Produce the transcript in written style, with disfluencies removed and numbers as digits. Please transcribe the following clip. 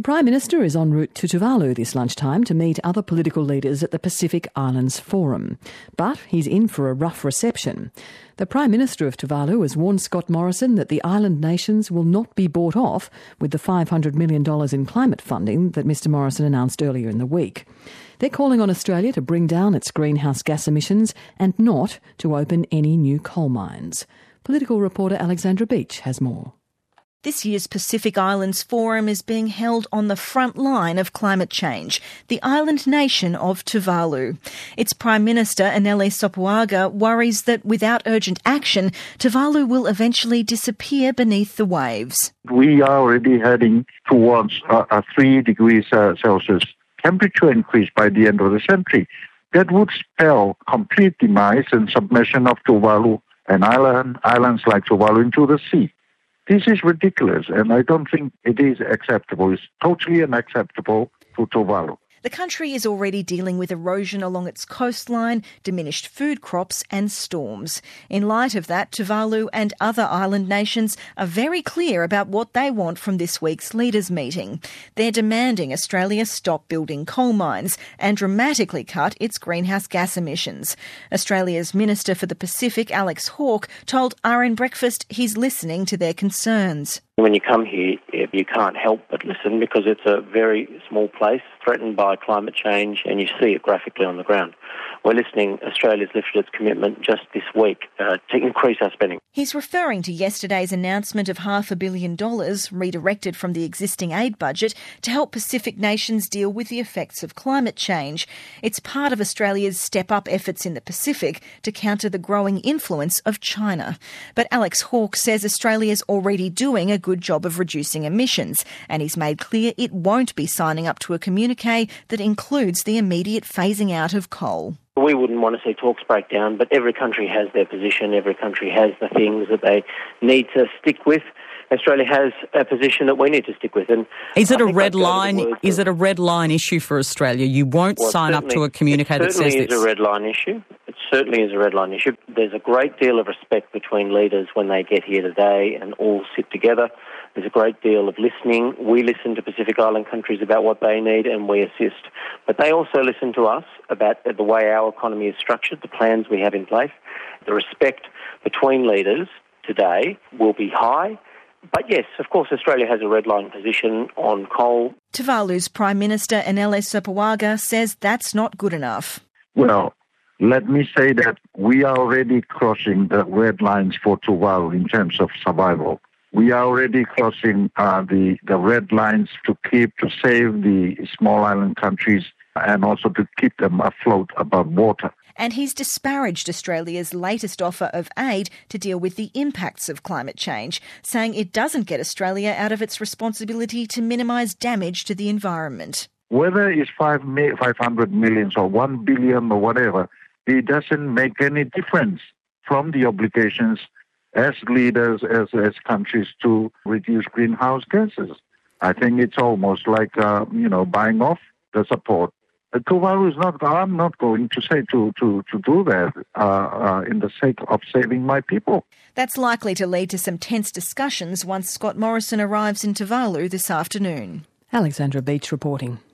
Prime Minister is en route to Tuvalu this lunchtime to meet other political leaders at the Pacific Islands Forum. But he's in for a rough reception. The Prime Minister of Tuvalu has warned Scott Morrison that the island nations will not be bought off with the $500 million in climate funding that Mr Morrison announced earlier in the week. They're calling on Australia to bring down its greenhouse gas emissions and not to open any new coal mines. Political reporter Alexandra Beach has more. This year's Pacific Islands Forum is being held on the front line of climate change, the island nation of Tuvalu. Its Prime Minister, Anele Sopoaga, worries that without urgent action, Tuvalu will eventually disappear beneath the waves. We are already heading towards a 3 degrees Celsius temperature increase by the end of the century. That would spell complete demise and submersion of Tuvalu and islands like Tuvalu into the sea. This is ridiculous, and I don't think it is acceptable. It's totally unacceptable to Tuvalu. The country is already dealing with erosion along its coastline, diminished food crops and storms. In light of that, Tuvalu and other island nations are very clear about what they want from this week's leaders' meeting. They're demanding Australia stop building coal mines and dramatically cut its greenhouse gas emissions. Australia's Minister for the Pacific, Alex Hawke, told RN Breakfast he's listening to their concerns. When you come here, you can't help but listen because it's a very small place threatened by climate change, and you see it graphically on the ground. We're listening. Australia's lifted its commitment just this week to increase our spending. He's referring to yesterday's announcement of $500 million redirected from the existing aid budget to help Pacific nations deal with the effects of climate change. It's part of Australia's step-up efforts in the Pacific to counter the growing influence of China. But Alex Hawke says Australia's already doing a good job of reducing emissions, and he's made clear it won't be signing up to a communique that includes the immediate phasing out of coal. We wouldn't want to see talks break down, but every country has their position. Every country has the things that they need to stick with. Australia has a position that we need to stick with. And is it a red line? Is it a red line issue for Australia? You won't sign up to a communique that says this. It certainly is a red line issue. It certainly is a red line issue. There's a great deal of respect between leaders when they get here today and all sit together. There's a great deal of listening. We listen to Pacific Island countries about what they need and we assist. But they also listen to us about the way our economy is structured, the plans we have in place. The respect between leaders today will be high. But yes, of course, Australia has a red line position on coal. Tuvalu's Prime Minister Anele Sopoaga says that's not good enough. Well, let me say that we are already crossing the red lines for Tuvalu in terms of survival. We are already crossing the red lines to save the small island countries and also to keep them afloat above water. And he's disparaged Australia's latest offer of aid to deal with the impacts of climate change, saying it doesn't get Australia out of its responsibility to minimise damage to the environment. Whether it's 500 million or 1 billion or whatever, it doesn't make any difference from the obligations as leaders, as countries to reduce greenhouse gases. I think it's almost like, buying off the support. Tuvalu is not, I'm not going to say to do that in the sake of saving my people. That's likely to lead to some tense discussions once Scott Morrison arrives in Tuvalu this afternoon. Alexandra Beach reporting.